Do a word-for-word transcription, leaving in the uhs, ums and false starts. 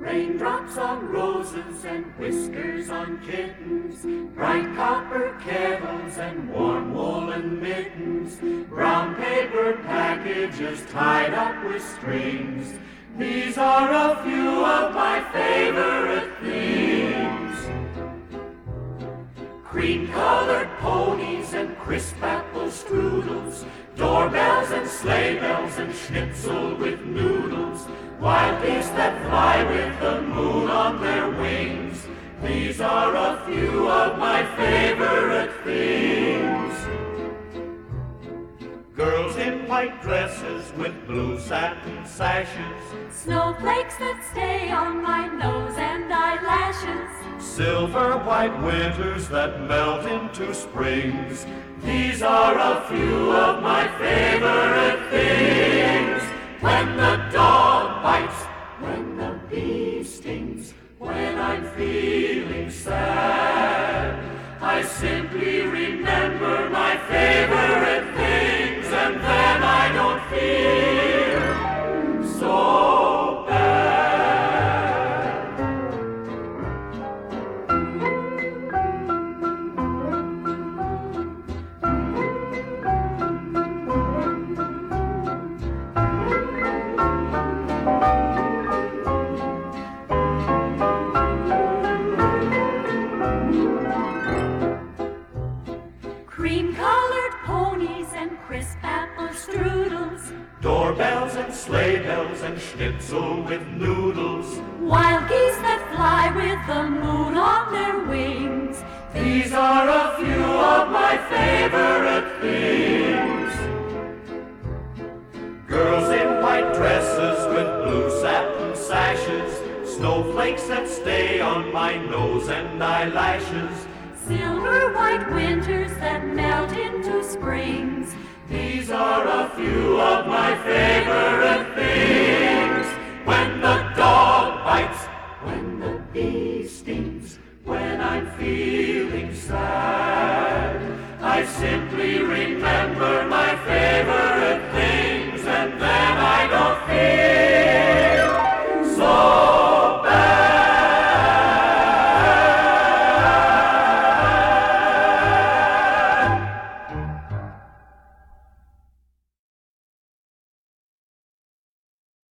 Raindrops on roses and whiskers on kittens, bright copper kettles and warm woolen mittens, brown paper packages tied up with strings. These are a few of my favorite things. Cream-colored ponies and crisp apple strudels, doorbells and sleigh bells and schnitzel with noodles, wild geese that fly with the moon on their wings. These are a few of my favorite things. Girls in white dresses with blue satin sashes, snowflakes that stay on my nose and eyelashes, silver white winters that melt into springs. These are a few of my favorite things. When the dog bites, when the bee stings, when I'm feeling sad, I simply remember my favorite things, and then I don't feel so bad. Cream-colored ponies and crisp apple strudels, Doorbells and sleigh bells and schnitzel with noodles, wild geese that fly with the moon on their wings. these are a few of my favorite things. Girls in white dresses with blue satin sashes, snowflakes that stay on my nose and eyelashes, silver white winters that melt into springs. these are a few of my favorite things. When the dog bites, when the bee stings, when I'm feeling sad, I simply remember my favorite things, and then I don't feel